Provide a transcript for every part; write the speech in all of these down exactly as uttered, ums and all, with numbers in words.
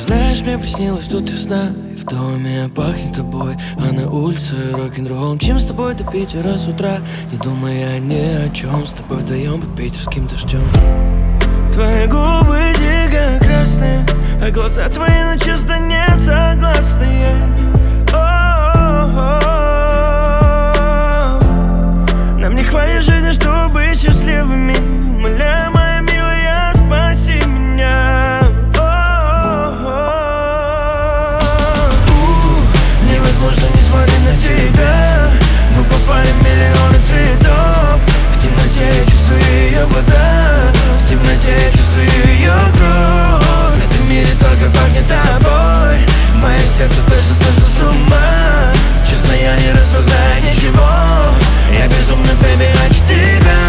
Знаешь, мне приснилось тут весна, и в доме пахнет тобой, а на улице рок-н-ролл. Чем с тобой до Питера с утра, не думая ни о чем, с тобой вдвоем под питерским дождем. Твои губы дико красные, а глаза твои, ну честно, не согласные. Нам не хватит жизни, чтобы быть счастливыми. Умоляю, моя милая, спаси меня. Невозможно не смотреть на тебя. Мы попали в миллионы цветов. В темноте я чувствую ее глаза, в темноте я чувствую ее кровь. В этом мире только пахнет тобой. Мое сердце точно сошло с ума. Честно, я не распознаю ничего. Я безумно, бэби, хочу тебя.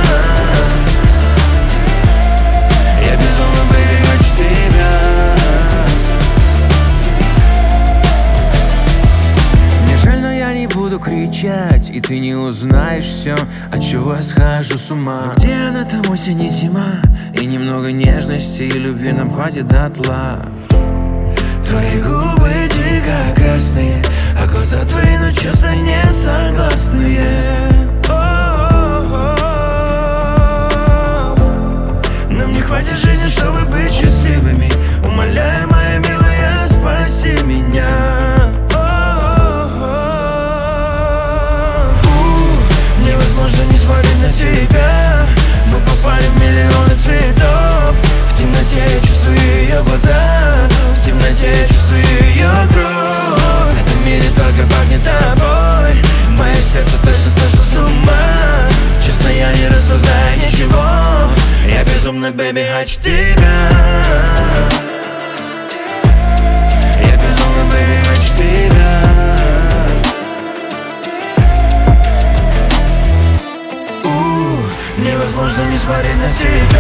Я безумно, бэби, хочу тебя. Мне жаль, но я не буду кричать, и ты не узнаешь все, от чего я схожу с ума. Но где она, там осень и зима, и немного нежности и любви нам хватит дотла. Твои губы дико красные, а глаза твои, ну честно, не согласные. Нам не хватит жизни, чтобы быть счастливыми. Умоляю, моя милая, спаси меня. Невозможно не смотреть на тебя. Мы попали в миллионы цветов. В темноте я чувствую ее глаза, в темноте я чувствую ее кровь. В этом мире только пахнет тобой. Мое сердце точно сошло с ума. Честно, я не распознаю ничего. Я безумно, бэби, хочу тебя. Я безумно, бэби, хочу тебя. У, невозможно не смотреть на тебя.